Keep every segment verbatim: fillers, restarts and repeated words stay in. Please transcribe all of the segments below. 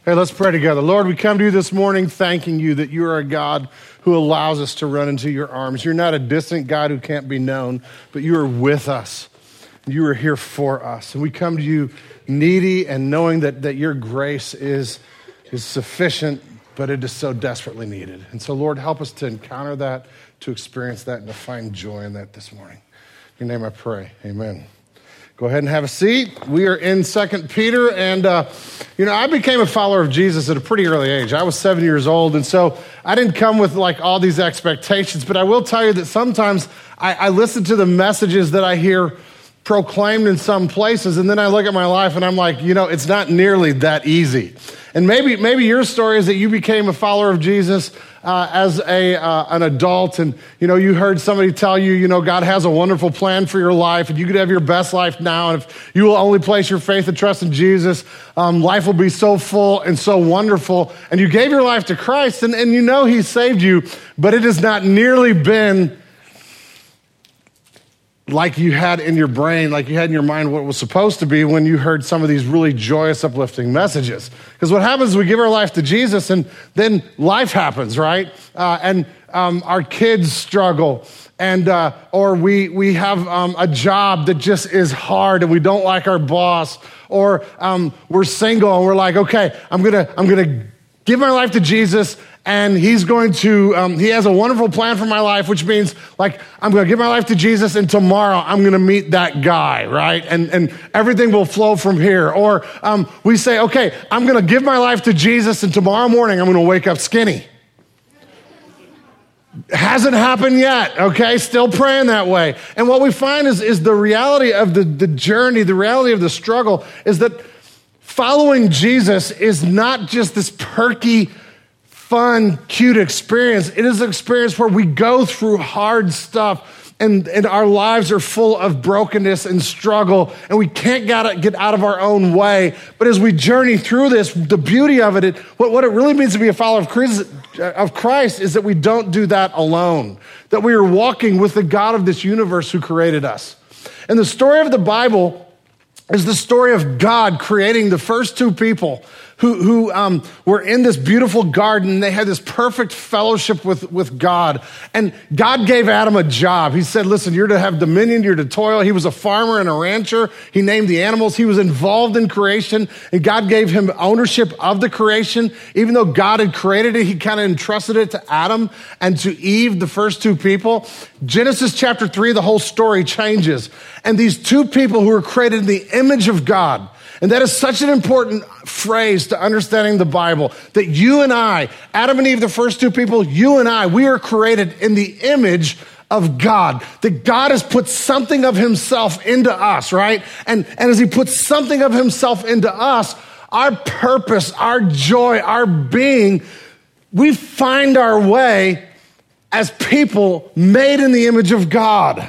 Hey, let's pray together. Lord, we come to you this morning thanking you that you are a God who allows us to run into your arms. You're not a distant God who can't be known, but you are with us. You are here for us. And we come to you needy and knowing that, that your grace is, is sufficient, but it is so desperately needed. And so, Lord, help us to encounter that, to experience that, and to find joy in that this morning. In your name I pray, amen. Go ahead and have a seat. We are in Second Peter, and uh, you know, I became a follower of Jesus at a pretty early age. I was seven years old, and so I didn't come with like all these expectations, but I will tell you that sometimes I, I listen to the messages that I hear proclaimed in some places, and then I look at my life and I'm like, you know, it's not nearly that easy. And maybe maybe your story is that you became a follower of Jesus uh, as a uh, an adult, and you know, you heard somebody tell you, you know, God has a wonderful plan for your life, and you could have your best life now, and if you will only place your faith and trust in Jesus, um, life will be so full and so wonderful. And you gave your life to Christ, and, and you know He saved you, but it has not nearly been like you had in your brain, like you had in your mind what it was supposed to be when you heard some of these really joyous, uplifting messages. Because what happens is we give our life to Jesus and then life happens, right? Uh, and um, our kids struggle, and uh, or we we have um, a job that just is hard and we don't like our boss, or um, we're single and we're like, okay, I'm gonna I'm gonna give my life to Jesus, and he's going to, um, he has a wonderful plan for my life, which means like, I'm going to give my life to Jesus, and tomorrow I'm going to meet that guy, right? And and everything will flow from here. Or um, we say, okay, I'm going to give my life to Jesus, and tomorrow morning I'm going to wake up skinny. Hasn't happened yet, okay? Still praying that way. And what we find is, is the reality of the, the journey, the reality of the struggle is that following Jesus is not just this perky, fun, cute experience. It is an experience where we go through hard stuff, and, and our lives are full of brokenness and struggle, and we can't get, get out of our own way. But as we journey through this, the beauty of it, it what, what it really means to be a follower of Christ, of Christ is that we don't do that alone, that we are walking with the God of this universe who created us. And the story of the Bible is the story of God creating the first two people who, who um, were in this beautiful garden. They had this perfect fellowship with, with God. And God gave Adam a job. He said, listen, you're to have dominion, you're to toil. He was a farmer and a rancher. He named the animals. He was involved in creation, and God gave him ownership of the creation. Even though God had created it, he kind of entrusted it to Adam and to Eve, the first two people. Genesis chapter three, the whole story changes. And these two people who were created in the image of God, and that is such an important phrase to understanding the Bible, that you and I, Adam and Eve, the first two people, you and I, we are created in the image of God, that God has put something of himself into us, right? And, and as he puts something of himself into us, our purpose, our joy, our being, we find our way as people made in the image of God.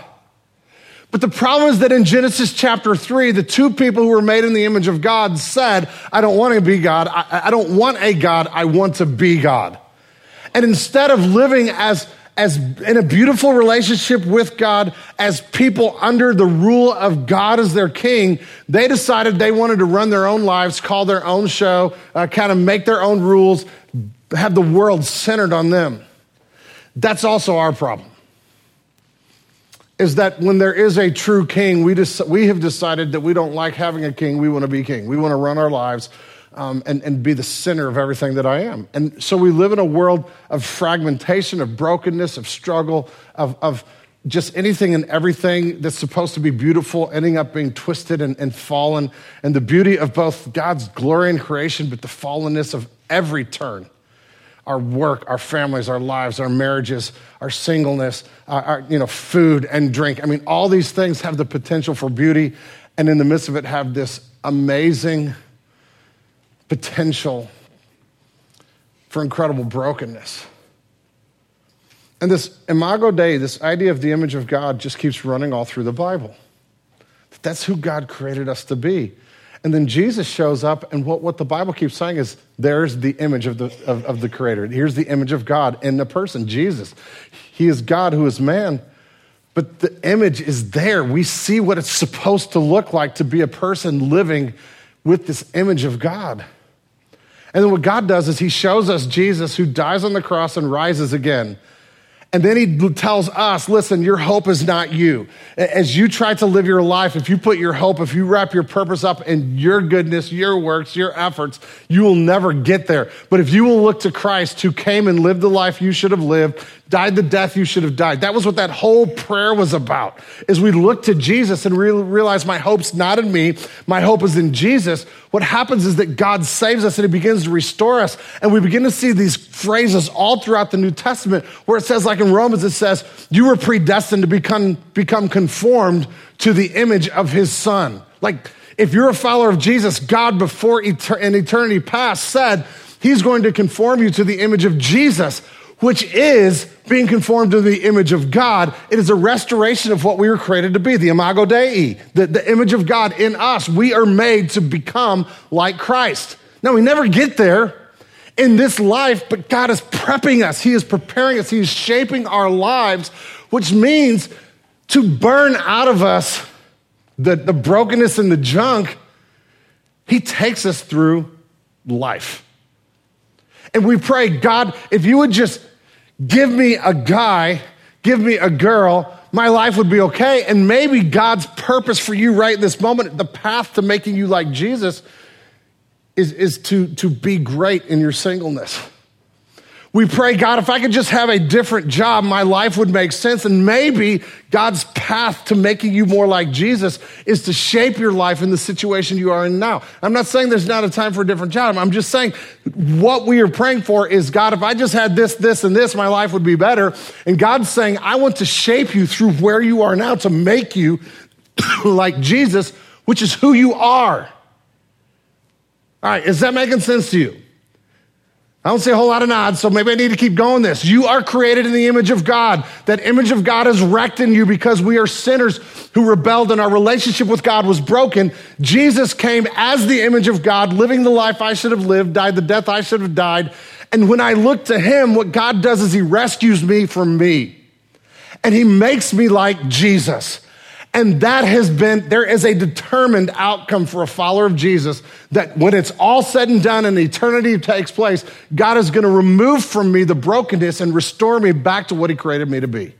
But the problem is that in Genesis chapter three, the two people who were made in the image of God said, I don't want to be God. I, I don't want a God. I want to be God. And instead of living as, as in a beautiful relationship with God, as people under the rule of God as their king, they decided they wanted to run their own lives, call their own show, uh, kind of make their own rules, have the world centered on them. That's also our problem. Is that when there is a true king, we just, we have decided that we don't like having a king. We want to be king. We want to run our lives um, and, and be the center of everything that I am. And so we live in a world of fragmentation, of brokenness, of struggle, of, of just anything and everything that's supposed to be beautiful ending up being twisted and, and fallen. And the beauty of both God's glory in creation, but the fallenness of every turn. Our work, our families, our lives, our marriages, our singleness, our, our you know, food and drink. I mean, all these things have the potential for beauty, and in the midst of it have this amazing potential for incredible brokenness. And this Imago Dei, this idea of the image of God, just keeps running all through the Bible. That's who God created us to be. And then Jesus shows up, and what, what the Bible keeps saying is, there's the image of the of, of the Creator. Here's the image of God in the person, Jesus. He is God who is man, but the image is there. We see what it's supposed to look like to be a person living with this image of God. And then what God does is he shows us Jesus who dies on the cross and rises again. And then he tells us, listen, your hope is not you. As you try to live your life, if you put your hope, if you wrap your purpose up in your goodness, your works, your efforts, you will never get there. But if you will look to Christ who came and lived the life you should have lived, died the death you should have died. That was what that whole prayer was about, is we look to Jesus and re- realize my hope's not in me, my hope is in Jesus. What happens is that God saves us and he begins to restore us. And we begin to see these phrases all throughout the New Testament where it says, like in Romans, it says, you were predestined to become, become conformed to the image of his son. Like if you're a follower of Jesus, God before etern- in eternity past said he's going to conform you to the image of Jesus, which is being conformed to the image of God. It is a restoration of what we were created to be, the imago Dei, the, the image of God in us. We are made to become like Christ. Now, we never get there in this life, but God is prepping us. He is preparing us. He is shaping our lives, which means to burn out of us the, the brokenness and the junk. He takes us through life. And we pray, God, if you would just give me a guy, give me a girl, my life would be okay. And maybe God's purpose for you right in this moment, the path to making you like Jesus, is, is to, to be great in your singleness. We pray, God, if I could just have a different job, my life would make sense. And maybe God's path to making you more like Jesus is to shape your life in the situation you are in now. I'm not saying there's not a time for a different job. I'm just saying what we are praying for is, God, if I just had this, this, and this, my life would be better. And God's saying, I want to shape you through where you are now to make you like Jesus, which is who you are. All right, is that making sense to you? I don't see a whole lot of nods, so maybe I need to keep going this. You are created in the image of God. That image of God is wrecked in you because we are sinners who rebelled and our relationship with God was broken. Jesus came as the image of God, living the life I should have lived, died the death I should have died. And when I look to him, what God does is he rescues me from me. And he makes me like Jesus. And that has been, there is a determined outcome for a follower of Jesus that when it's all said and done and eternity takes place, God is going to remove from me the brokenness and restore me back to what he created me to be.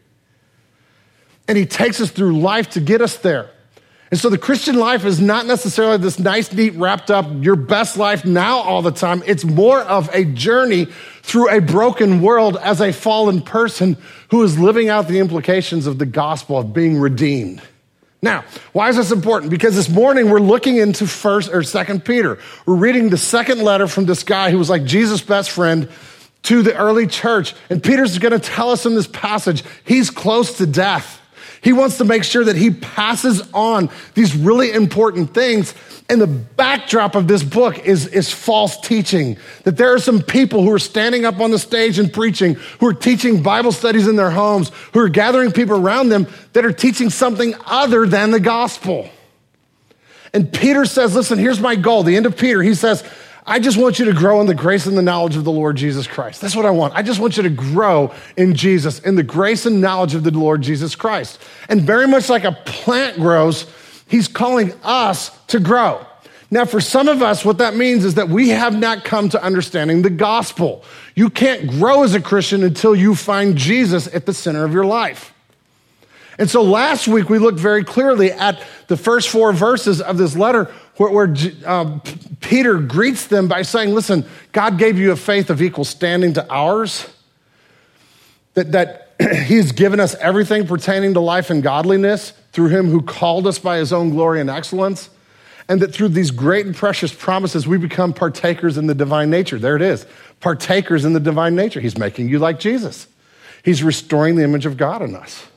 And he takes us through life to get us there. And so the Christian life is not necessarily this nice, neat, wrapped up, your best life now all the time. It's more of a journey through a broken world as a fallen person who is living out the implications of the gospel of being redeemed. Now, why is this important? Because this morning we're looking into first or second Peter. We're reading the second letter from this guy who was like Jesus' best friend to the early church. And Peter's going to tell us in this passage, he's close to death. He wants to make sure that he passes on these really important things. And the backdrop of this book is, is false teaching. That there are some people who are standing up on the stage and preaching, who are teaching Bible studies in their homes, who are gathering people around them that are teaching something other than the gospel. And Peter says, listen, here's my goal. The end of Peter, he says, I just want you to grow in the grace and the knowledge of the Lord Jesus Christ. That's what I want. I just want you to grow in Jesus, in the grace and knowledge of the Lord Jesus Christ. And very much like a plant grows, he's calling us to grow. Now, for some of us, what that means is that we have not come to understanding the gospel. You can't grow as a Christian until you find Jesus at the center of your life. And so last week, we looked very clearly at the first four verses of this letter where, where uh, Peter greets them by saying, listen, God gave you a faith of equal standing to ours, that, that he's given us everything pertaining to life and godliness through him who called us by his own glory and excellence, and that through these great and precious promises, we become partakers in the divine nature. There it is, partakers in the divine nature. He's making you like Jesus. He's restoring the image of God in us.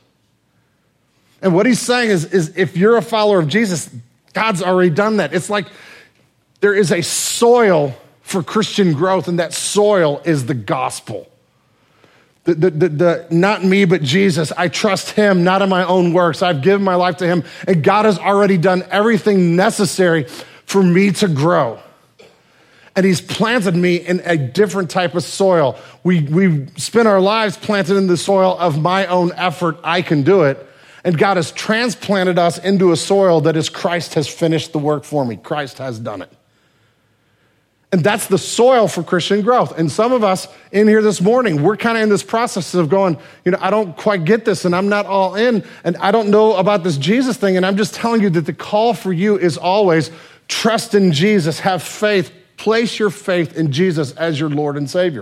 And what he's saying is, is if you're a follower of Jesus, God's already done that. It's like there is a soil for Christian growth, and that soil is the gospel. The, the, the, the, not me, but Jesus. I trust him, not in my own works. I've given my life to him, and God has already done everything necessary for me to grow. And he's planted me in a different type of soil. We, we spend our lives planted in the soil of my own effort. I can do it. And God has transplanted us into a soil that is Christ has finished the work for me. Christ has done it. And that's the soil for Christian growth. And some of us in here this morning, we're kind of in this process of going, you know, I don't quite get this and I'm not all in and I don't know about this Jesus thing. And I'm just telling you that the call for you is always trust in Jesus, have faith, place your faith in Jesus as your Lord and Savior.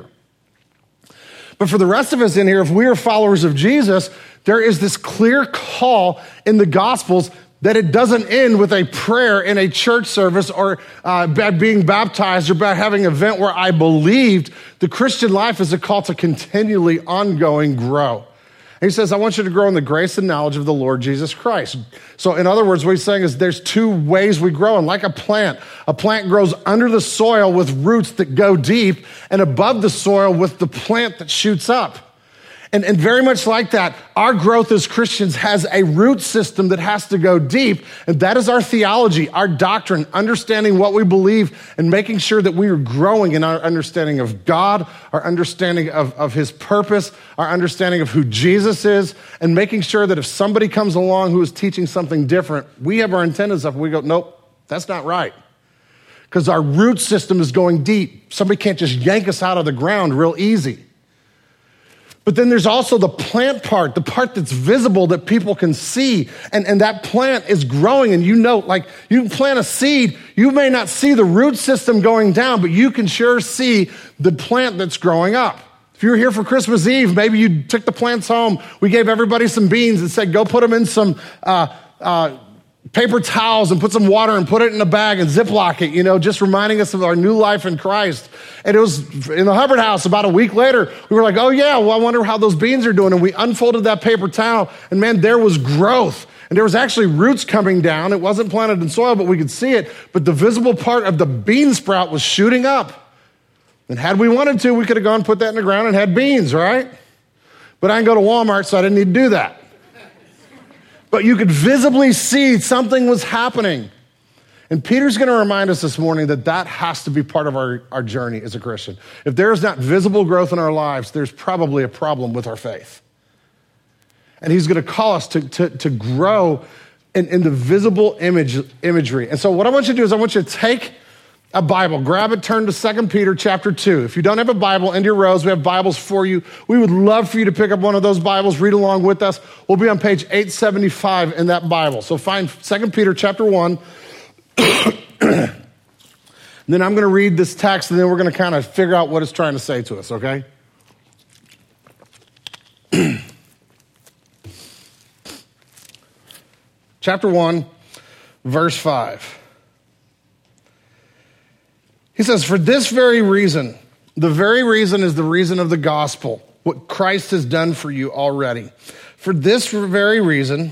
But for the rest of us in here, if we are followers of Jesus, there is this clear call in the Gospels that it doesn't end with a prayer in a church service or uh, being baptized or by having an event where I believed. The Christian life is a call to continually ongoing grow. And he says, I want you to grow in the grace and knowledge of the Lord Jesus Christ. So in other words, what he's saying is there's two ways we grow. And like a plant, a plant grows under the soil with roots that go deep and above the soil with the plant that shoots up. And, and very much like that, our growth as Christians has a root system that has to go deep. And that is our theology, our doctrine, understanding what we believe and making sure that we are growing in our understanding of God, our understanding of, of his purpose, our understanding of who Jesus is, and making sure that if somebody comes along who is teaching something different, we have our antennas up and we go, nope, that's not right. Because our root system is going deep. Somebody can't just yank us out of the ground real easy. But then there's also the plant part, the part that's visible that people can see. And, and that plant is growing. And you know, like you can plant a seed, you may not see the root system going down, but you can sure see the plant that's growing up. If you were here for Christmas Eve, maybe you took the plants home. We gave everybody some beans and said, go put them in some uh, uh, paper towels and put some water and put it in a bag and Ziploc it, you know, just reminding us of our new life in Christ. And it was in the Hubbard house about a week later, we were like, oh yeah, well, I wonder how those beans are doing. And we unfolded that paper towel and man, there was growth. And there was actually roots coming down. It wasn't planted in soil, but we could see it. But the visible part of the bean sprout was shooting up. And had we wanted to, we could have gone put that in the ground and had beans, right? But I didn't go to Walmart, so I didn't need to do that. But you could visibly see something was happening. And Peter's going to remind us this morning that that has to be part of our, our journey as a Christian. If there is not visible growth in our lives, there's probably a problem with our faith. And he's going to call us to, to, to grow in, in the visible image, imagery. And so what I want you to do is I want you to take a Bible, grab it, turn to Second Peter chapter two. If you don't have a Bible, into your rows, we have Bibles for you. We would love for you to pick up one of those Bibles, read along with us. We'll be on page eight seventy-five in that Bible. So find Second Peter chapter one. Then I'm going to read this text, and then we're going to kind of figure out what it's trying to say to us, okay? Chapter one, verse five. He says, for this very reason, the very reason is the reason of the gospel, what Christ has done for you already. For this very reason,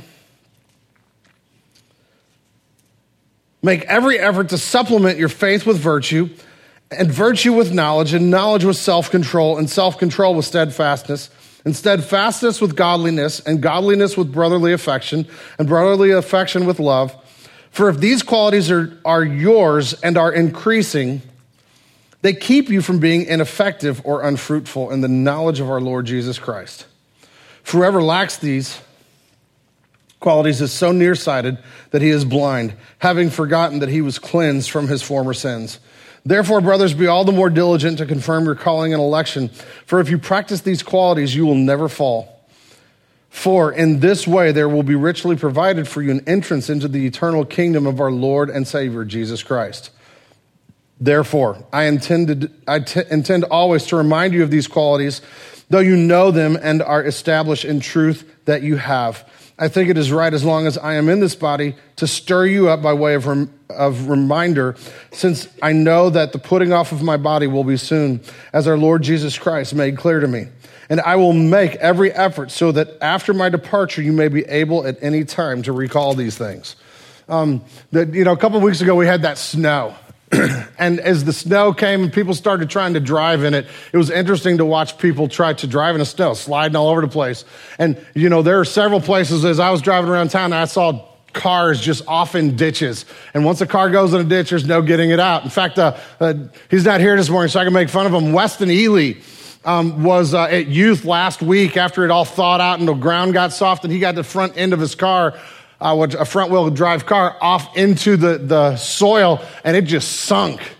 make every effort to supplement your faith with virtue, and virtue with knowledge, and knowledge with self-control, and self-control with steadfastness, and steadfastness with godliness, and godliness with brotherly affection, and brotherly affection with love. For if these qualities are, are yours and are increasing, they keep you from being ineffective or unfruitful in the knowledge of our Lord Jesus Christ. For whoever lacks these qualities is so nearsighted that he is blind, having forgotten that he was cleansed from his former sins. Therefore, brothers, be all the more diligent to confirm your calling and election. For if you practice these qualities, you will never fall. For in this way there will be richly provided for you an entrance into the eternal kingdom of our Lord and Savior, Jesus Christ. Therefore, I intended, I t- intend always to remind you of these qualities, though you know them and are established in truth that you have. I think it is right, as long as I am in this body, to stir you up by way of, rem- of reminder, since I know that the putting off of my body will be soon, as our Lord Jesus Christ made clear to me. And I will make every effort so that after my departure, you may be able at any time to recall these things. Um, that, you know, a couple of weeks ago, we had that snow. And as the snow came and people started trying to drive in it, it was interesting to watch people try to drive in the snow, sliding all over the place. And, you know, there are several places as I was driving around town, I saw cars just off in ditches. And once a car goes in a ditch, there's no getting it out. In fact, uh, uh, he's not here this morning, so I can make fun of him. Weston Ely um, was uh, at youth last week after it all thawed out and the ground got soft, and he got the front end of his car, Uh, a front-wheel drive car, off into the, the soil, and it just sunk.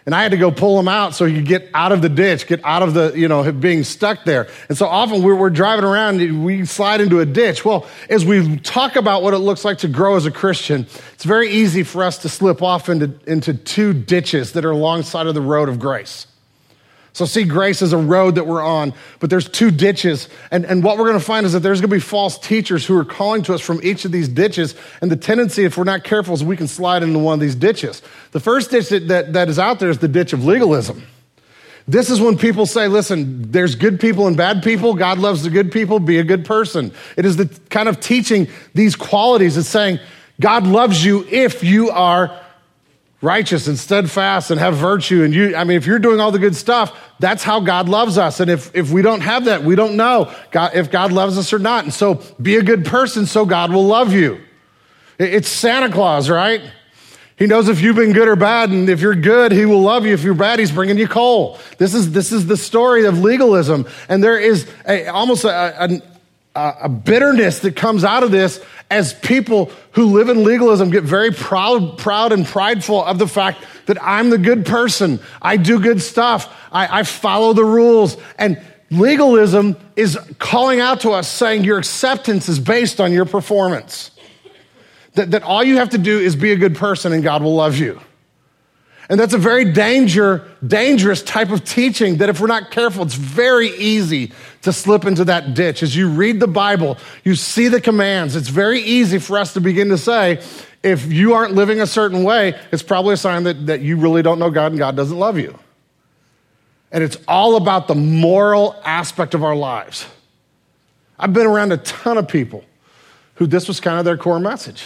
And I had to go pull him out so he could get out of the ditch, get out of the, you know, being stuck there. And so often we're, we're driving around, and we slide into a ditch. Well, as we talk about what it looks like to grow as a Christian, it's very easy for us to slip off into, into two ditches that are alongside of the road of grace. So see, grace is a road that we're on, but there's two ditches. And, and what we're going to find is that there's going to be false teachers who are calling to us from each of these ditches. And the tendency, if we're not careful, is we can slide into one of these ditches. The first ditch that, that, that is out there is the ditch of legalism. This is when people say, listen, there's good people and bad people. God loves the good people. Be a good person. It is the kind of teaching these qualities. It's saying God loves you if you are righteous and steadfast and have virtue. And you, I mean, if you're doing all the good stuff, that's how God loves us. And if, if we don't have that, we don't know God, if God loves us or not. And so be a good person so God will love you. It's Santa Claus, right? He knows if you've been good or bad, and if you're good, he will love you. If you're bad, he's bringing you coal. This is, this is the story of legalism. And there is a, almost a, a, a bitterness that comes out of this as people who live in legalism get very proud, proud and prideful of the fact that I'm the good person. I do good stuff. I, I follow the rules. And legalism is calling out to us saying your acceptance is based on your performance. That, that all you have to do is be a good person and God will love you. And that's a very danger, dangerous type of teaching that if we're not careful, it's very easy to slip into that ditch. As you read the Bible, you see the commands. It's very easy for us to begin to say, if you aren't living a certain way, it's probably a sign that, that you really don't know God and God doesn't love you. And it's all about the moral aspect of our lives. I've been around a ton of people who this was kind of their core message.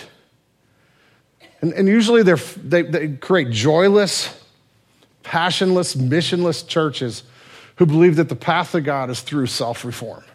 And, and usually they're, they, they create joyless, passionless, missionless churches who believe that the path to God is through self-reform.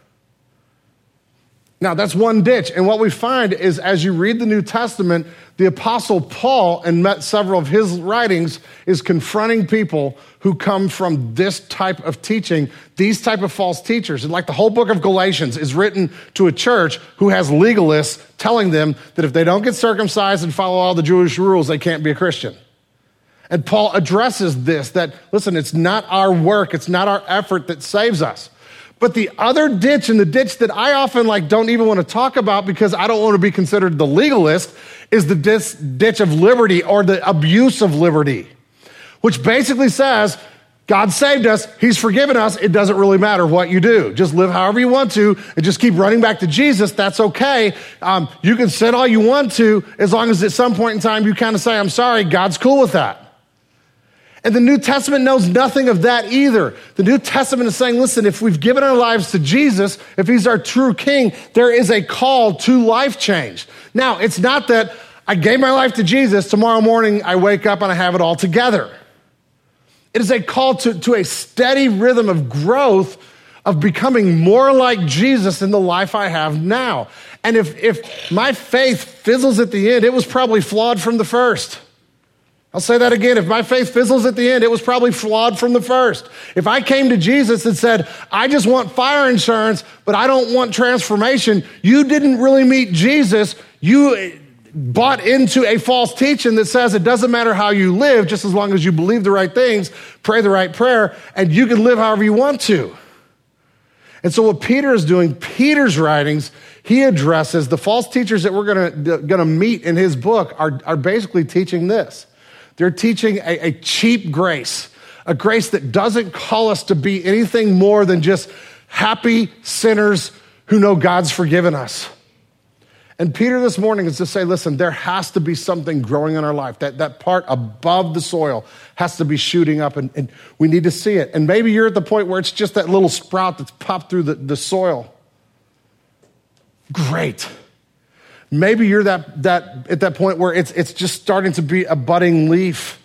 Now, that's one ditch. And what we find is as you read the New Testament, the Apostle Paul, and met several of his writings, is confronting people who come from this type of teaching, these type of false teachers. And like the whole book of Galatians is written to a church who has legalists telling them that if they don't get circumcised and follow all the Jewish rules, they can't be a Christian. And Paul addresses this, that, listen, it's not our work, it's not our effort that saves us. But the other ditch, and the ditch that I often like don't even want to talk about because I don't want to be considered the legalist, is the dis- ditch of liberty or the abuse of liberty, which basically says, God saved us, he's forgiven us, it doesn't really matter what you do. Just live however you want to and just keep running back to Jesus, that's okay. Um, you can sin all you want to as long as at some point in time you kind of say, I'm sorry, God's cool with that. And the New Testament knows nothing of that either. The New Testament is saying, listen, if we've given our lives to Jesus, if he's our true king, there is a call to life change. Now, it's not that I gave my life to Jesus, tomorrow morning I wake up and I have it all together. It is a call to, to a steady rhythm of growth, of becoming more like Jesus in the life I have now. And if, if my faith fizzles at the end, it was probably flawed from the first. I'll say that again. If my faith fizzles at the end, it was probably flawed from the first. If I came to Jesus and said, I just want fire insurance, but I don't want transformation, you didn't really meet Jesus. You bought into a false teaching that says it doesn't matter how you live, just as long as you believe the right things, pray the right prayer, and you can live however you want to. And so what Peter is doing, Peter's writings, he addresses the false teachers that we're gonna, gonna meet in his book are, are basically teaching this. They're teaching a, a cheap grace, a grace that doesn't call us to be anything more than just happy sinners who know God's forgiven us. And Peter this morning is to say, listen, there has to be something growing in our life. That, that part above the soil has to be shooting up, and, and we need to see it. And maybe you're at the point where it's just that little sprout that's popped through the, the soil. Great. Maybe you're that, that at that point where it's, it's just starting to be a budding leaf.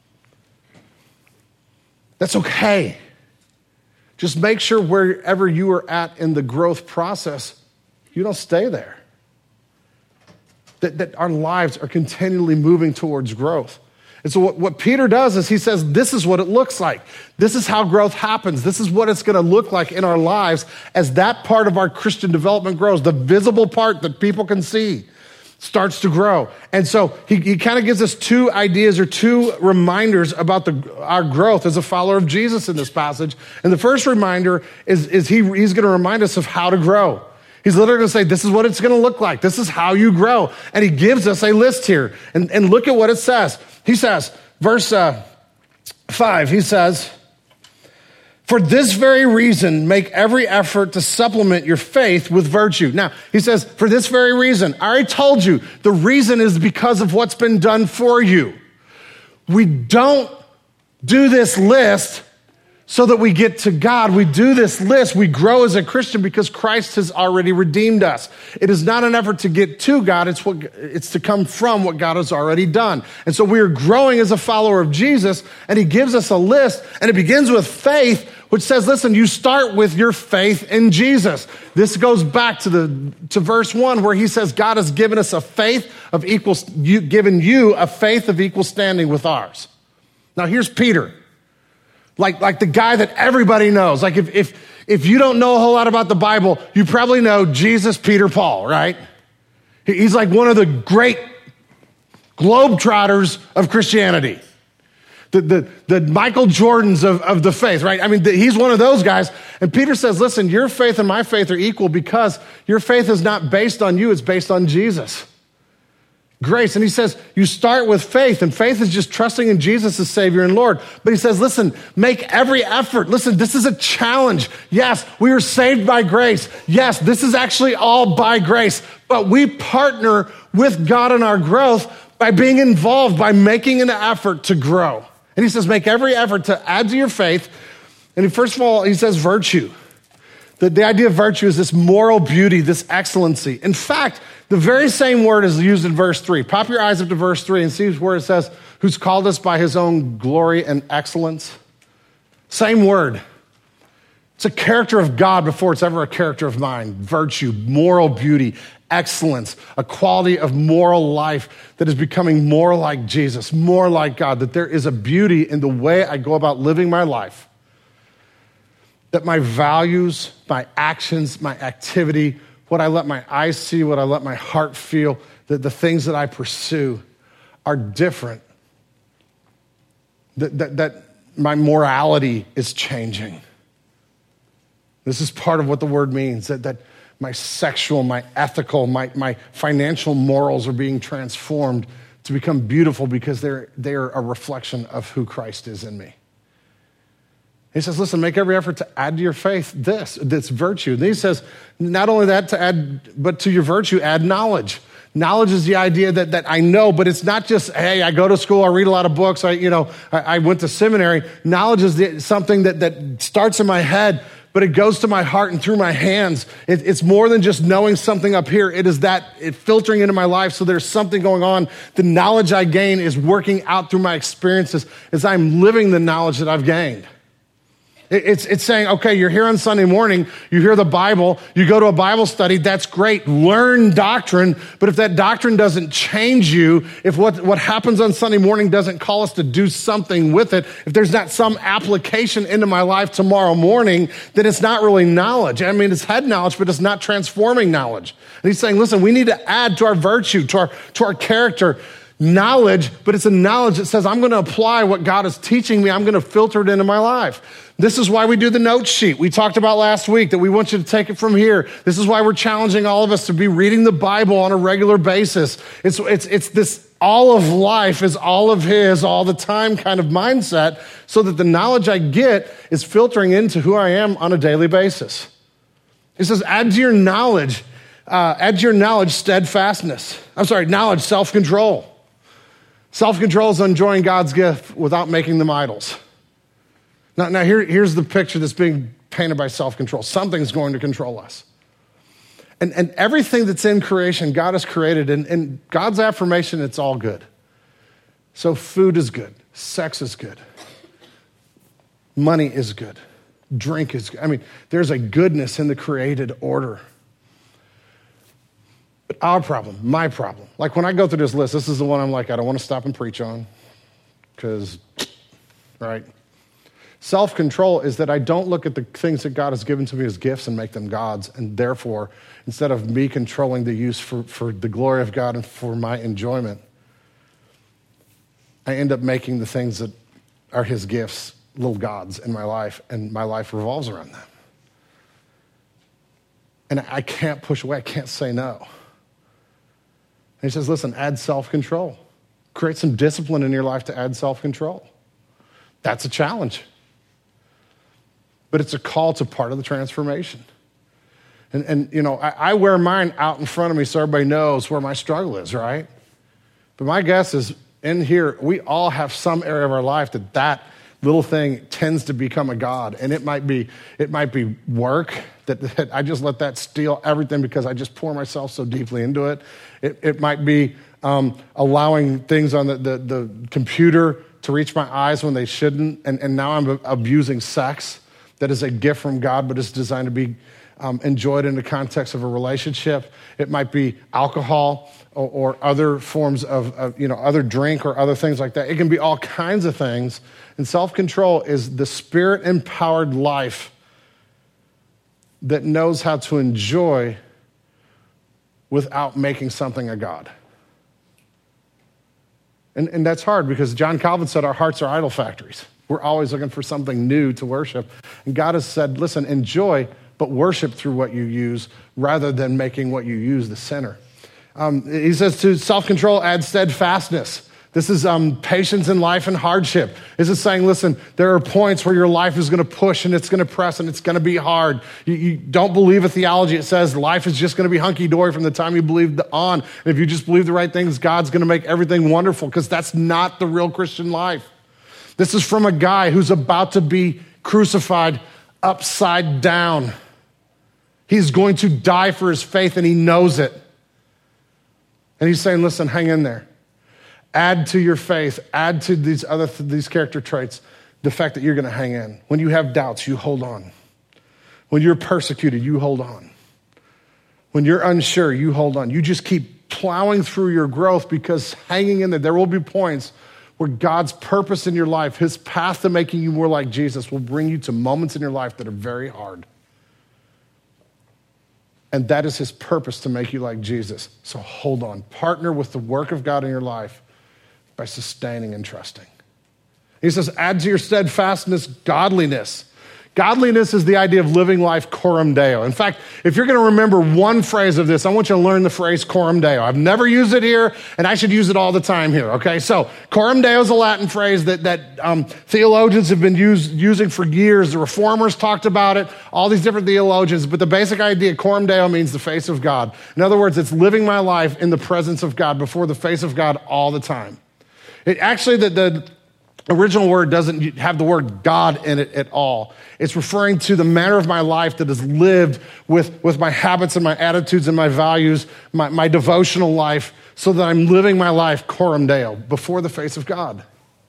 That's okay. Just make sure wherever you are at in the growth process, you don't stay there. That, that our lives are continually moving towards growth. And so what, what Peter does is he says, this is what it looks like. This is how growth happens. This is what it's going to look like in our lives as that part of our Christian development grows, the visible part that people can see. starts to grow. And so he, he kind of gives us two ideas or two reminders about the, our growth as a follower of Jesus in this passage. And the first reminder is, is he, he's going to remind us of how to grow. He's literally going to say, this is what it's going to look like. This is how you grow. And he gives us a list here. And, and look at what it says. He says, verse uh, five, he says, for this very reason, make every effort to supplement your faith with virtue. Now, he says, for this very reason. I already told you, the reason is because of what's been done for you. We don't do this list so that we get to God. We do this list, we grow as a Christian because Christ has already redeemed us. It is not an effort to get to God, it's what it's to come from what God has already done. And so we are growing as a follower of Jesus, and he gives us a list, and it begins with faith, which says, listen, you start with your faith in Jesus. This goes back to the to verse one, where he says, God has given us a faith of equal, you, given you a faith of equal standing with ours. Now here's Peter. Like, like the guy that everybody knows. Like if, if, if you don't know a whole lot about the Bible, you probably know Jesus, Peter, Paul, right? He's like one of the great globetrotters of Christianity. The, the, the Michael Jordans of, of the faith, right? I mean, the, he's one of those guys. And Peter says, listen, your faith and my faith are equal because your faith is not based on you, it's based on Jesus. Grace. And he says, you start with faith, and faith is just trusting in Jesus as Savior and Lord. But he says, listen, make every effort. Listen, this is a challenge. Yes, we were saved by grace. Yes, this is actually all by grace. But we partner with God in our growth by being involved, by making an effort to grow. And he says, make every effort to add to your faith. And he, first of all, he says virtue. The, the idea of virtue is this moral beauty, this excellency. In fact, the very same word is used in verse three. Pop your eyes up to verse three and see where it says, who's called us by his own glory and excellence. Same word. It's a character of God before it's ever a character of mine. Virtue, moral beauty, excellence, a quality of moral life that is becoming more like Jesus, more like God, that there is a beauty in the way I go about living my life. That my values, my actions, my activity, what I let my eyes see, what I let my heart feel, that the things that I pursue are different. That, that, that my morality is changing. This is part of what the word means, that, that my sexual, my ethical, my, my financial morals are being transformed to become beautiful because they're, they're a reflection of who Christ is in me. He says, listen, make every effort to add to your faith this, this virtue. And then he says, not only that to add, but to your virtue, add knowledge. Knowledge is the idea that, that I know, but it's not just, hey, I go to school, I read a lot of books, I, you know, I, I went to seminary. Knowledge is the, something that, that starts in my head, but it goes to my heart and through my hands. It, it's more than just knowing something up here. It is that it filtering into my life, so there's something going on. The knowledge I gain is working out through my experiences as I'm living the knowledge that I've gained. It's, it's saying, okay, you're here on Sunday morning, you hear the Bible, you go to a Bible study, that's great, learn doctrine, but if that doctrine doesn't change you, if what, what happens on Sunday morning doesn't call us to do something with it, if there's not some application into my life tomorrow morning, then it's not really knowledge. I mean, it's head knowledge, but it's not transforming knowledge. And he's saying, listen, we need to add to our virtue, to our, to our character, knowledge, but it's a knowledge that says, I'm going to apply what God is teaching me. I'm going to filter it into my life. This is why we do the note sheet. We talked about last week that we want you to take it from here. This is why we're challenging all of us to be reading the Bible on a regular basis. It's, it's, it's this all of life is all of his all the time kind of mindset, so that the knowledge I get is filtering into who I am on a daily basis. He says, add to your knowledge, uh, add to your knowledge steadfastness. I'm sorry, knowledge, self-control. Self-control is enjoying God's gift without making them idols. Now, now here, here's the picture that's being painted by self-control. Something's going to control us. And, and everything that's in creation, God has created, and, and God's affirmation, it's all good. So food is good. Sex is good. Money is good. Drink is good. I mean, there's a goodness in the created order. But our problem, my problem, like when I go through this list, this is the one I'm like, I don't want to stop and preach on because, right? Self-control is that I don't look at the things that God has given to me as gifts and make them gods, and therefore, instead of me controlling the use for, for the glory of God and for my enjoyment, I end up making the things that are his gifts little gods in my life, and my life revolves around them. And I can't push away, I can't say no. And he says, listen, add self-control. Create some discipline in your life to add self-control. That's a challenge. But it's a call to part of the transformation. And, and you know, I, I wear mine out in front of me so everybody knows where my struggle is, right? But my guess is in here, we all have some area of our life that that little thing tends to become a god. And it might be, it might be work, that, that I just let that steal everything because I just pour myself so deeply into it. It, it might be um, allowing things on the, the, the computer to reach my eyes when they shouldn't. And, and now I'm abusing sex. That is a gift from God, but it's designed to be um, enjoyed in the context of a relationship. It might be alcohol or, or other forms of, of, you know, other drink or other things like that. It can be all kinds of things. And self-control is the spirit-empowered life that knows how to enjoy without making something a god. And, and that's hard because John Calvin said our hearts are idol factories. We're always looking for something new to worship. And God has said, listen, enjoy, but worship through what you use rather than making what you use the center. Um, he says to self-control, add steadfastness. This is um, patience in life and hardship. This is saying, listen, there are points where your life is going to push and it's going to press and it's going to be hard. You, you don't believe a theology that says life is just going to be hunky-dory from the time you believe on. And if you just believe the right things, God's going to make everything wonderful, because that's not the real Christian life. This is from a guy who's about to be crucified upside down. He's going to die for his faith, and he knows it. And he's saying, listen, hang in there. Add to your faith, add to these other th- these character traits, the fact that you're going to hang in. When you have doubts, you hold on. When you're persecuted, you hold on. When you're unsure, you hold on. You just keep plowing through your growth, because hanging in there, there will be points where God's purpose in your life, his path to making you more like Jesus, will bring you to moments in your life that are very hard. And that is his purpose, to make you like Jesus. So hold on. Partner with the work of God in your life by sustaining and trusting. He says, add to your steadfastness godliness. Godliness is the idea of living life coram Deo. In fact, if you're going to remember one phrase of this, I want you to learn the phrase coram Deo. I've never used it here, and I should use it all the time here, okay? So coram Deo is a Latin phrase that, that um, theologians have been use, using for years. The Reformers talked about it, all these different theologians, but the basic idea, coram Deo, means the face of God. In other words, it's living my life in the presence of God, before the face of God all the time. It actually, the, the original word doesn't have the word God in it at all. It's referring to the manner of my life that is lived with, with my habits and my attitudes and my values, my, my devotional life, so that I'm living my life coram Deo, before the face of God.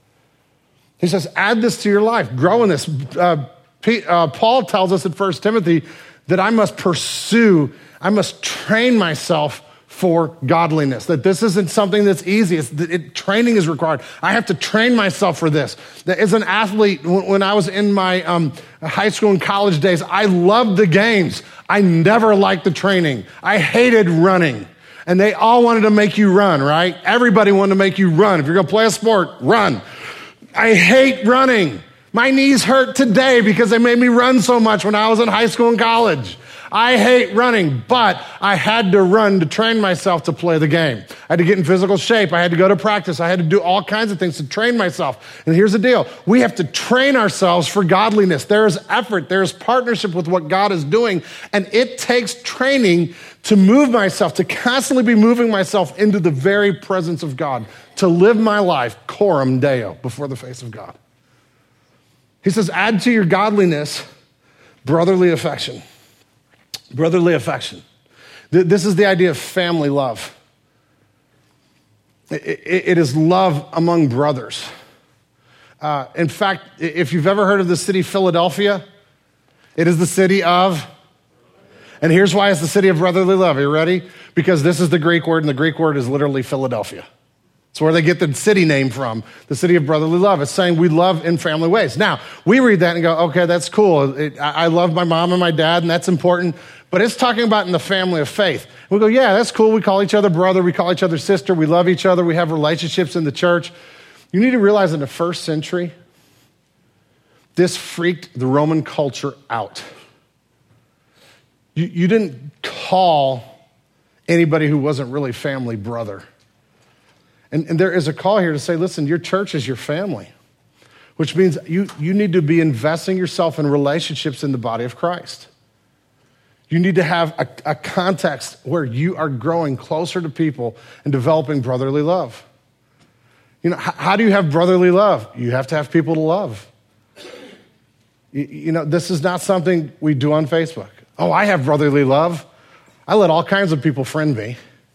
He says, add this to your life. Grow in this. Uh, P, uh, Paul tells us in First Timothy that I must pursue, I must train myself for godliness, that this isn't something that's easy. It's, it, training is required. I have to train myself for this. That as an athlete, when, when I was in my um, high school and college days, I loved the games. I never liked the training. I hated running. And they all wanted to make you run, right? Everybody wanted to make you run. If you're going to play a sport, run. I hate running. My knees hurt today because they made me run so much when I was in high school and college. I hate running, but I had to run to train myself to play the game. I had to get in physical shape. I had to go to practice. I had to do all kinds of things to train myself. And here's the deal. We have to train ourselves for godliness. There is effort. There is partnership with what God is doing. And it takes training to move myself, to constantly be moving myself into the very presence of God, to live my life coram Deo, before the face of God. He says, add to your godliness brotherly affection. Brotherly affection. This is the idea of family love. It is love among brothers. Uh, in fact, if you've ever heard of the city Philadelphia, it is the city of, and here's why it's the city of brotherly love. Are you ready? Because this is the Greek word, and the Greek word is literally Philadelphia. It's where they get the city name from, the city of brotherly love. It's saying we love in family ways. Now, we read that and go, okay, that's cool. It, I, I love my mom and my dad, and that's important. But it's talking about in the family of faith. We go, yeah, that's cool. We call each other brother. We call each other sister. We love each other. We have relationships in the church. You need to realize in the first century, this freaked the Roman culture out. You, you didn't call anybody who wasn't really family brother. And, and there is a call here to say, listen, your church is your family, which means you, you need to be investing yourself in relationships in the body of Christ. You need to have a, a context where you are growing closer to people and developing brotherly love. You know, how, how do you have brotherly love? You have to have people to love. You, you know, this is not something we do on Facebook. Oh, I have brotherly love. I let all kinds of people friend me.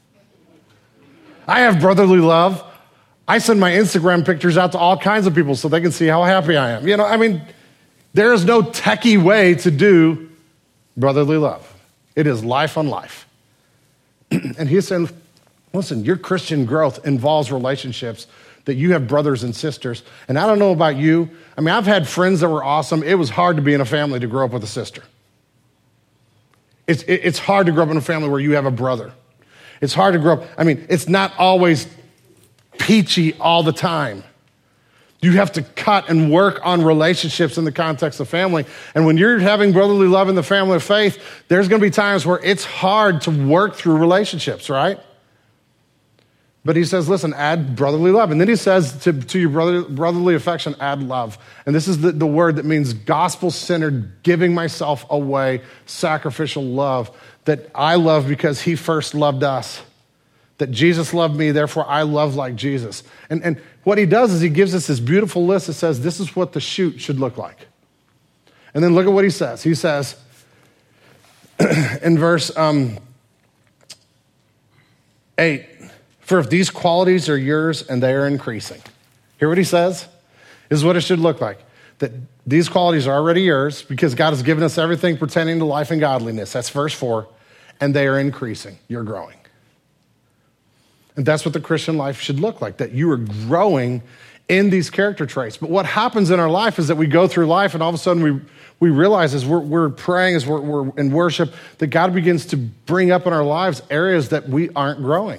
I have brotherly love. I send my Instagram pictures out to all kinds of people so they can see how happy I am. You know, I mean, there is no techie way to do brotherly love. It is life on life. And he's saying, listen, your Christian growth involves relationships that you have brothers and sisters. And I don't know about you. I mean, I've had friends that were awesome. It was hard to be in a family to grow up with a sister. It's, it's hard to grow up in a family where you have a brother. It's hard to grow up. I mean, it's not always peachy all the time. You have to cut and work on relationships in the context of family. And when you're having brotherly love in the family of faith, there's going to be times where it's hard to work through relationships, right? But he says, listen, add brotherly love. And then he says to, to your brother, brotherly affection, add love. And this is the, the word that means gospel-centered, giving myself away, sacrificial love. That I love because he first loved us. That Jesus loved me, therefore I love like Jesus. And, and what he does is he gives us this beautiful list that says this is what the shoot should look like. And then look at what he says. He says in verse um, eight, for if these qualities are yours and they are increasing. Hear what he says? This is what it should look like. That these qualities are already yours because God has given us everything pertaining to life and godliness. That's verse four. And they are increasing. You're growing. And that's what the Christian life should look like, that you are growing in these character traits. But what happens in our life is that we go through life and all of a sudden we, we realize as we're, we're praying, as we're, we're in worship, that God begins to bring up in our lives areas that we aren't growing.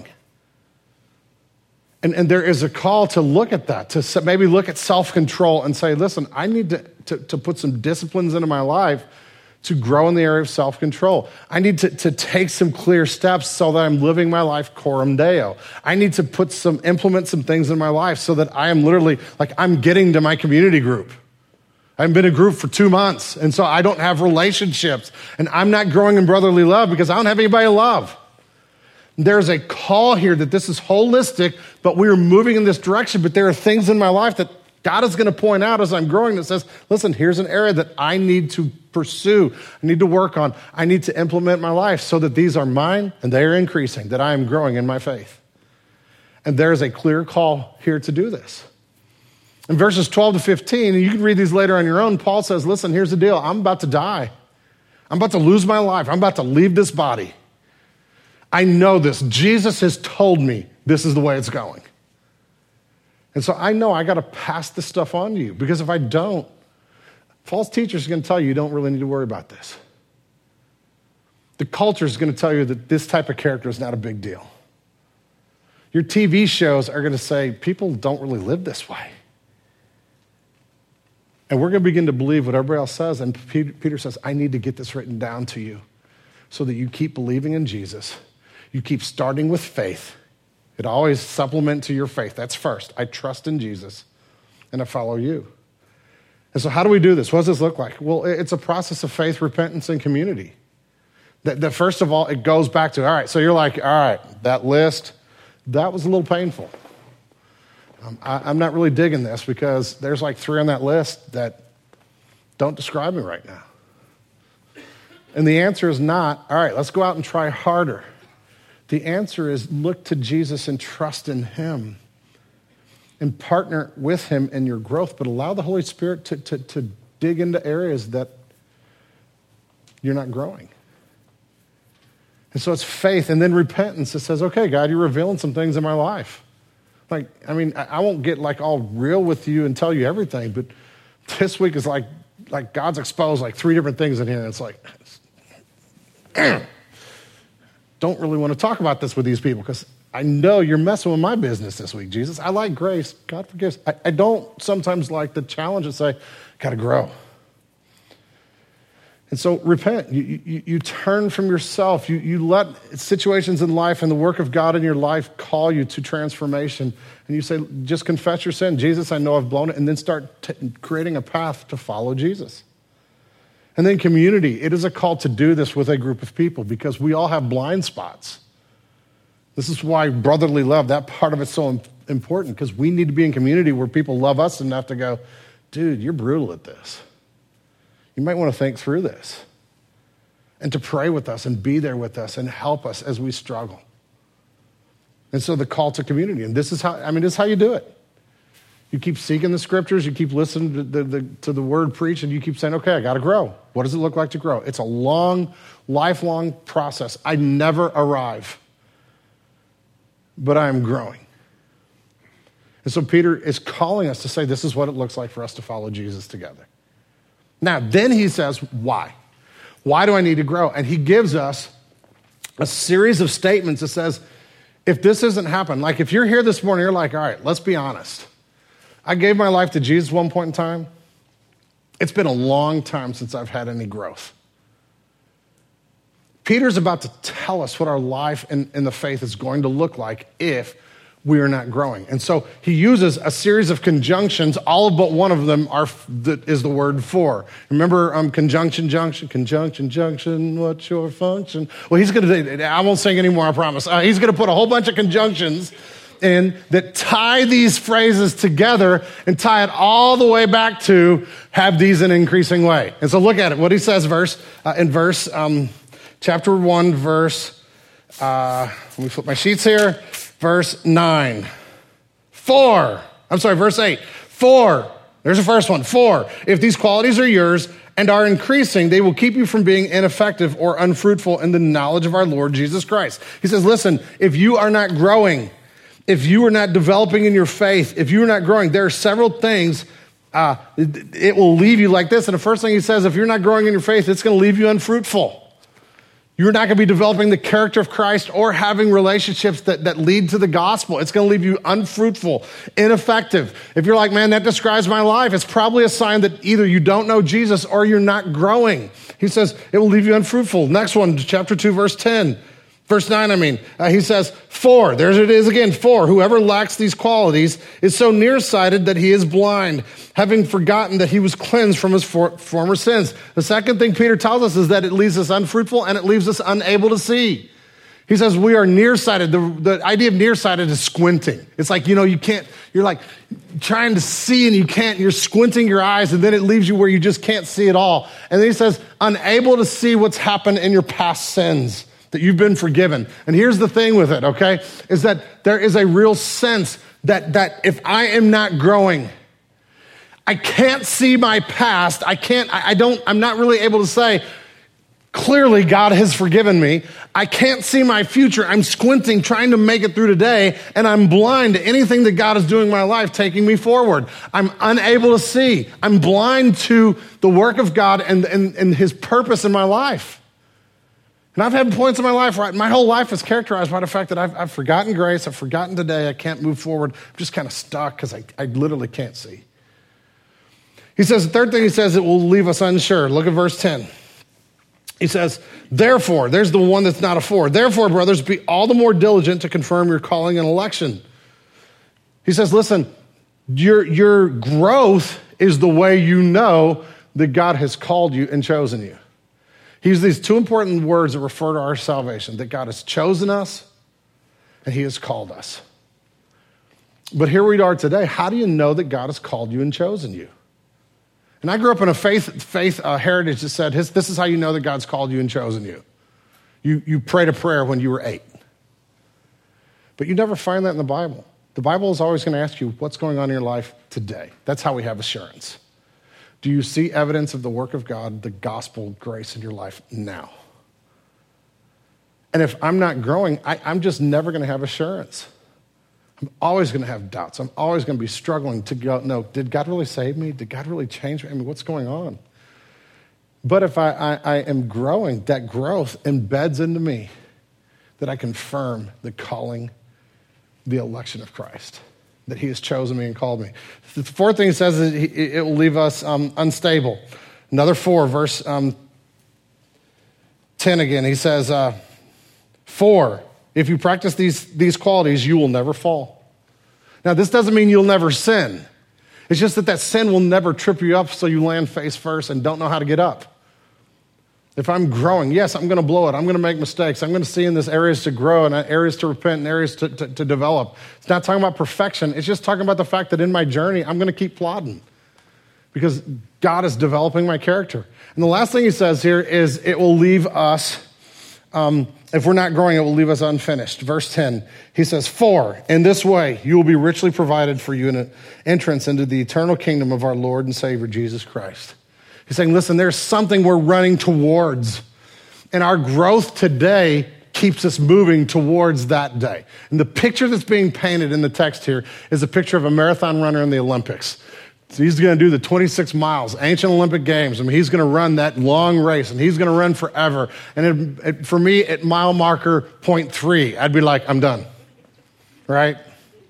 And, and there is a call to look at that, to maybe look at self-control and say, listen, I need to, to, to put some disciplines into my life to grow in the area of self-control. I need to, to take some clear steps so that I'm living my life coram Deo. I need to put some, implement some things in my life so that I am literally, like I'm getting to my community group. I haven't been in a group for two months, and so I don't have relationships, and I'm not growing in brotherly love because I don't have anybody to love. There's a call here that this is holistic, but we're moving in this direction, but there are things in my life that God is going to point out as I'm growing that says, listen, here's an area that I need to pursue, I need to work on, I need to implement in my life so that these are mine and they are increasing, that I am growing in my faith. And there is a clear call here to do this. In verses twelve to fifteen, and you can read these later on your own, Paul says, listen, here's the deal. I'm about to die. I'm about to lose my life. I'm about to leave this body. I know this. Jesus has told me this is the way it's going. And so I know I got to pass this stuff on to you because if I don't, false teachers are going to tell you you don't really need to worry about this. The culture is going to tell you that this type of character is not a big deal. Your T V shows are going to say people don't really live this way. And we're going to begin to believe what everybody else says. And Peter says, I need to get this written down to you so that you keep believing in Jesus. You keep starting with faith. It always supplement to your faith. That's first. I trust in Jesus and I follow you. And so how do we do this? What does this look like? Well, it's a process of faith, repentance, and community. That, that first of all, it goes back to, all right, so you're like, all right, that list, that was a little painful. Um, I, I'm not really digging this because there's like three on that list that don't describe me right now. And the answer is not, all right, let's go out and try harder. The answer is look to Jesus and trust in him and partner with him in your growth, but allow the Holy Spirit to, to, to dig into areas that you're not growing. And so it's faith and then repentance that says, okay, God, you're revealing some things in my life. Like, I mean, I, I won't get like all real with you and tell you everything, but this week is like, like God's exposed like three different things in here. And it's like, don't really want to talk about this with these people because I know you're messing with my business this week, Jesus. I like grace. God forgives. I, I don't sometimes like the challenge and say, got to grow. And so repent. You, you, you turn from yourself. You, you let situations in life and the work of God in your life call you to transformation. And you say, just confess your sin. Jesus, I know I've blown it. And then start t- creating a path to follow Jesus. And then community. It is a call to do this with a group of people because we all have blind spots. This is why brotherly love, that part of it's so important because we need to be in community where people love us enough to go, dude, you're brutal at this. You might want to think through this and to pray with us and be there with us and help us as we struggle. And so the call to community, and this is how, I mean, this is how you do it. You keep seeking the scriptures, you keep listening to the, the, to the word preached, and you keep saying, okay, I got to grow. What does it look like to grow? It's a long, lifelong process. I never arrive, but I am growing. And so Peter is calling us to say, this is what it looks like for us to follow Jesus together. Now, then he says, why? Why do I need to grow? And he gives us a series of statements that says, if this doesn't happen, like if you're here this morning, you're like, all right, let's be honest. I gave my life to Jesus at one point in time. It's been a long time since I've had any growth. Peter's about to tell us what our life in, in the faith is going to look like if we are not growing. And so he uses a series of conjunctions, all but one of them are is the word for. Remember um, conjunction, junction, conjunction, junction, what's your function? Well, he's going to, I won't sing anymore, I promise. Uh, he's going to put a whole bunch of conjunctions in that tie these phrases together and tie it all the way back to have these in an increasing way. And so look at it, what he says verse uh, in verse, um, chapter one, verse, uh, let me flip my sheets here. Verse nine, four, I'm sorry, verse eight, four, there's the first one, four, if these qualities are yours and are increasing, they will keep you from being ineffective or unfruitful in the knowledge of our Lord Jesus Christ. He says, listen, if you are not growing, if you are not developing in your faith, if you are not growing, there are several things, uh, it, it will leave you like this. And the first thing he says, if you're not growing in your faith, it's going to leave you unfruitful. You're not going to be developing the character of Christ or having relationships that, that lead to the gospel. It's going to leave you unfruitful, ineffective. If you're like, man, that describes my life, it's probably a sign that either you don't know Jesus or you're not growing. He says it will leave you unfruitful. Next one, chapter two, verse ten. Verse nine, I mean, uh, he says, four, there it is again, four, whoever lacks these qualities is so nearsighted that he is blind, having forgotten that he was cleansed from his for- former sins. The second thing Peter tells us is that it leaves us unfruitful and it leaves us unable to see. He says we are nearsighted. The, the idea of nearsighted is squinting. It's like, you know, you can't, you're like trying to see and you can't, you're squinting your eyes and then it leaves you where you just can't see at all. And then he says, unable to see what's happened in your past sins, that you've been forgiven. And here's the thing with it, okay, is that there is a real sense that, that if I am not growing, I can't see my past. I can't, I, I don't, I'm not really able to say, clearly God has forgiven me. I can't see my future. I'm squinting, trying to make it through today, and I'm blind to anything that God is doing in my life, taking me forward. I'm unable to see. I'm blind to the work of God and, and, and his purpose in my life. And I've had points in my life where my whole life is characterized by the fact that I've, I've forgotten grace, I've forgotten today, I can't move forward. I'm just kind of stuck because I, I literally can't see. He says, the third thing he says, it will leave us unsure. Look at verse ten. He says, therefore, there's the one that's not a for. Therefore, brothers, be all the more diligent to confirm your calling and election. He says, listen, your, your growth is the way you know that God has called you and chosen you. He uses these two important words that refer to our salvation, that God has chosen us and he has called us. But here we are today. How do you know that God has called you and chosen you? And I grew up in a faith faith uh, heritage that said, this is how you know that God's called you and chosen you. You, you prayed a prayer when you were eight. But you never find that in the Bible. The Bible is always going to ask you, what's going on in your life today? That's how we have assurance. Do you see evidence of the work of God, the gospel grace in your life now? And if I'm not growing, I, I'm just never going to have assurance. I'm always going to have doubts. I'm always going to be struggling to go, no, did God really save me? Did God really change me? I mean, what's going on? But if I, I, I am growing, that growth embeds into me that I confirm the calling, the election of Christ, that he has chosen me and called me. The fourth thing he says is it will leave us um, unstable. Another four, verse um, ten again, he says, uh, four, if you practice these, these qualities, you will never fall. Now, this doesn't mean you'll never sin. It's just that that sin will never trip you up so you land face first and don't know how to get up. If I'm growing, yes, I'm going to blow it. I'm going to make mistakes. I'm going to see in this areas to grow and areas to repent and areas to, to, to develop. It's not talking about perfection. It's just talking about the fact that in my journey, I'm going to keep plodding because God is developing my character. And the last thing he says here is it will leave us Um, if we're not growing, it will leave us unfinished. Verse ten, he says, for in this way, you will be richly provided for you an entrance into the eternal kingdom of our Lord and Savior, Jesus Christ. He's saying, listen, there's something we're running towards. And our growth today keeps us moving towards that day. And the picture that's being painted in the text here is a picture of a marathon runner in the Olympics. So he's going to do the twenty-six miles, ancient Olympic Games. I mean, he's going to run that long race, and he's going to run forever. And it, it, for me, at mile marker point three, I'd be like, I'm done, right?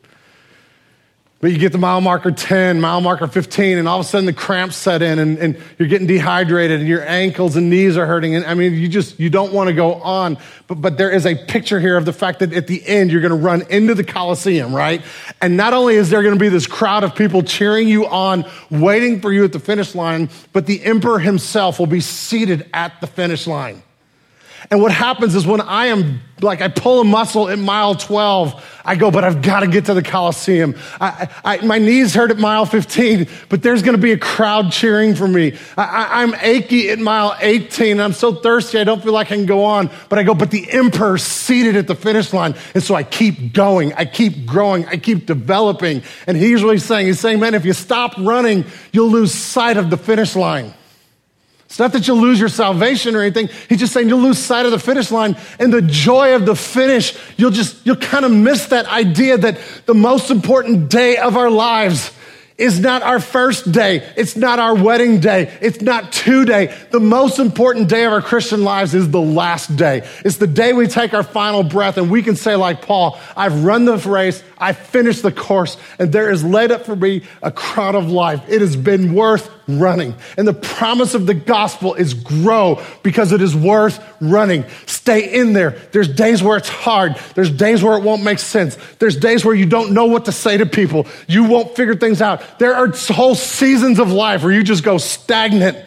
But you get the mile marker ten, mile marker fifteen, and all of a sudden the cramps set in, and, and you're getting dehydrated, and your ankles and knees are hurting. And I mean, you just, you don't want to go on. But, but there is a picture here of the fact that at the end, you're going to run into the Coliseum, right? And not only is there going to be this crowd of people cheering you on, waiting for you at the finish line, but the emperor himself will be seated at the finish line. And what happens is when I am, like I pull a muscle at mile twelve, I go, but I've got to get to the Coliseum. I, I, my knees hurt at mile fifteen, but there's going to be a crowd cheering for me. I, I, I'm achy at mile eighteen, and I'm so thirsty I don't feel like I can go on. But I go, but the emperor's seated at the finish line. And so I keep going. I keep growing. I keep developing. And here's what he's saying. He's saying, man, if you stop running, you'll lose sight of the finish line. It's not that you'll lose your salvation or anything. He's just saying you'll lose sight of the finish line, and the joy of the finish, you'll just, you'll kind of miss that idea that the most important day of our lives is not our first day. It's not our wedding day. It's not today. The most important day of our Christian lives is the last day. It's the day we take our final breath and we can say like Paul, I've run the race, I finished the course, and there is laid up for me a crown of life. It has been worth running. And the promise of the gospel is grow because it is worth running. Stay in there. There's days where it's hard. There's days where it won't make sense. There's days where you don't know what to say to people. You won't figure things out. There are whole seasons of life where you just go stagnant.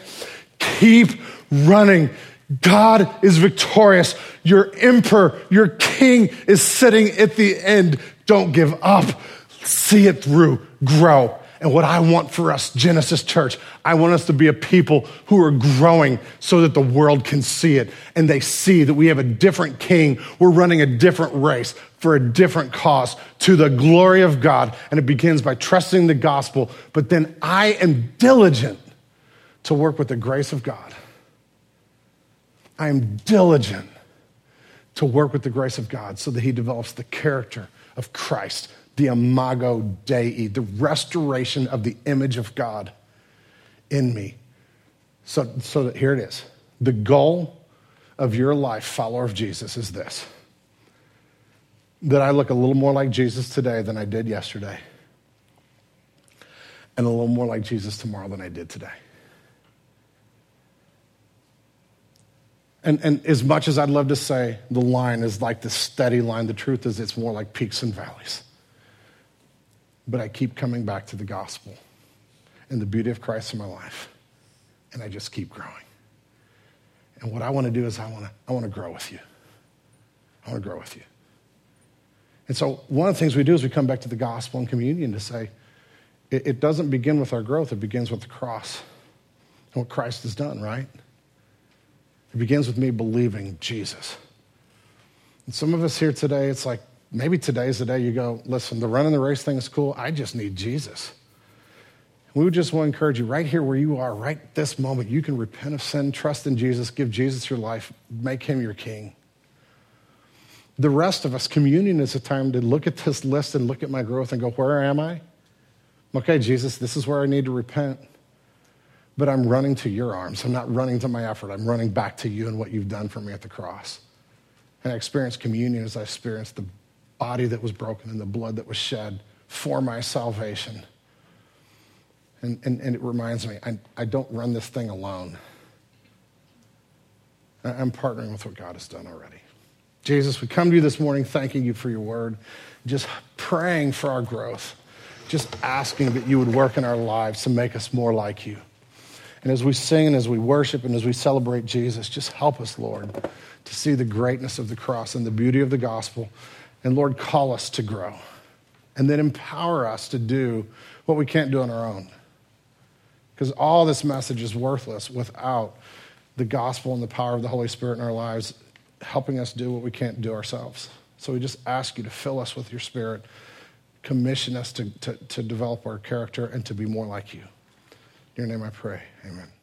Keep running. God is victorious. Your emperor, your king is sitting at the end. Don't give up. See it through. Grow. And what I want for us, Genesis Church, I want us to be a people who are growing so that the world can see it. And they see that we have a different king. We're running a different race for a different cause to the glory of God. And it begins by trusting the gospel. But then I am diligent to work with the grace of God. I am diligent to work with the grace of God so that he develops the character of Christ, the imago Dei, the restoration of the image of God in me. So, so that here it is. The goal of your life, follower of Jesus, is this: that I look a little more like Jesus today than I did yesterday, and a little more like Jesus tomorrow than I did today. And, and as much as I'd love to say the line is like this steady line, the truth is it's more like peaks and valleys. But I keep coming back to the gospel and the beauty of Christ in my life, and I just keep growing. And what I want to do is I want to I want to grow with you. I want to grow with you. And so one of the things we do is we come back to the gospel and communion to say, it, it doesn't begin with our growth, it begins with the cross and what Christ has done, right? It begins with me believing Jesus. And some of us here today, it's like, maybe today's the day you go, listen, the running the race thing is cool. I just need Jesus. We would just want to encourage you right here where you are, right this moment, you can repent of sin, trust in Jesus, give Jesus your life, make him your king. the rest of us, communion is a time to look at this list and look at my growth and go, where am I? Okay, Jesus, this is where I need to repent. But I'm running to your arms. I'm not running to my effort. I'm running back to you and what you've done for me at the cross. And I experience communion as I experienced the body that was broken and the blood that was shed for my salvation. And, and, and it reminds me, I, I don't run this thing alone. I'm partnering with what God has done already. Jesus, we come to you this morning thanking you for your word, just praying for our growth, just asking that you would work in our lives to make us more like you. And as we sing and as we worship and as we celebrate Jesus, just help us, Lord, to see the greatness of the cross and the beauty of the gospel. And Lord, call us to grow. And then empower us to do what we can't do on our own. Because all this message is worthless without the gospel and the power of the Holy Spirit in our lives helping us do what we can't do ourselves. So we just ask you to fill us with your Spirit, commission us to, to, to develop our character and to be more like you. In your name I pray, amen.